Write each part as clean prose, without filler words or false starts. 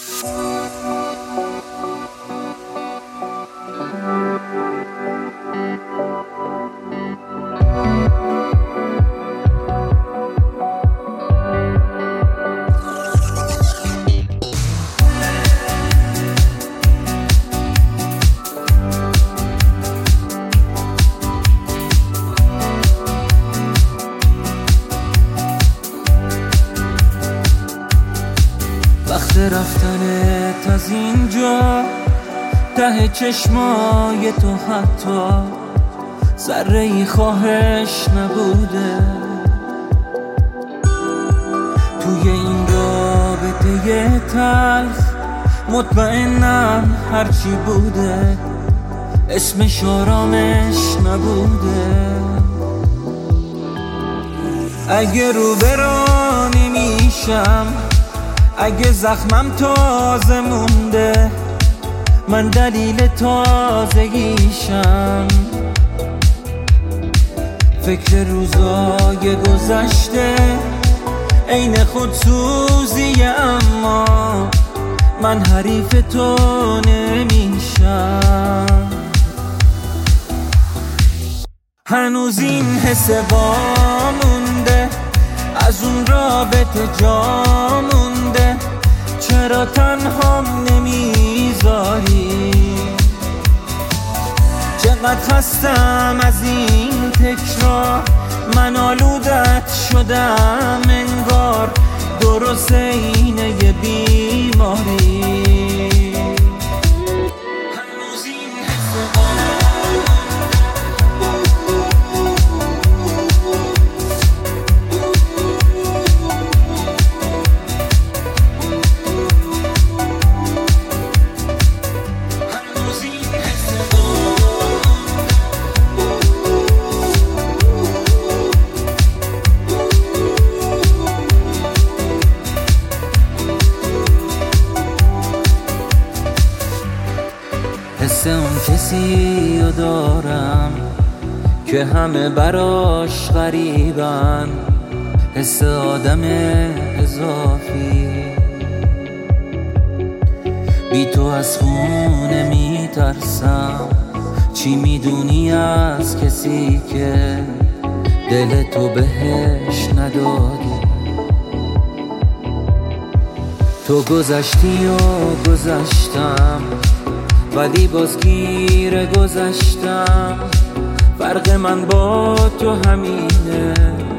وقت رفتنت از اینجا، ته چشمای تو حتی ذره‌ای خواهش نبوده. توی این رابطه تلخ مطمئنم هرچی بوده اسمش آرامش نبوده. اگه رو برا نمیشم، اگه زخمم تازه مونده، من دلیل تازگیشم. فکر روزای گذشته عین خودسوزیه، اما من حریف تو نمیشم. هنوز این حس وامونده، از اون رابطه جا مونده. چرا تنهام نمیذاری؟ چقدر خستم از این تکرار، من آلودت شدم انگار، درسته اینه یه بیماری. هنوز این حس حس اون کسی رو دارم که همه براش غریبن، حس آدم اضافی. بی تو از خونه میترسم، چی میدونی از کسی که دل تو بهش ندادی. تو گذشتی و گذشتم، ولی باز گیر گذشتم. فرق من با تو همینه،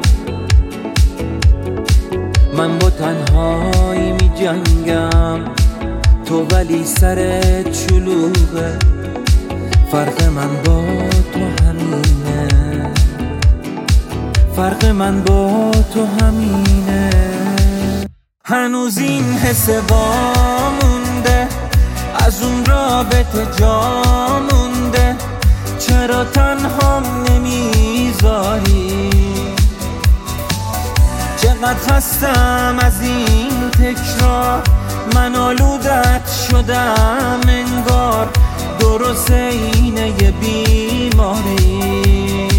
من با تنهایی می جنگم، تو ولی سرت شلوغه. فرق من با تو همینه، فرق من با تو همینه. هنوز این حس وامونده، از اون رابطه جا مونده. چرا تنهام نمیذاری؟ چقدر خستم از این تکرار، من آلودت شدم انگار، درسته اینه یه بیماری.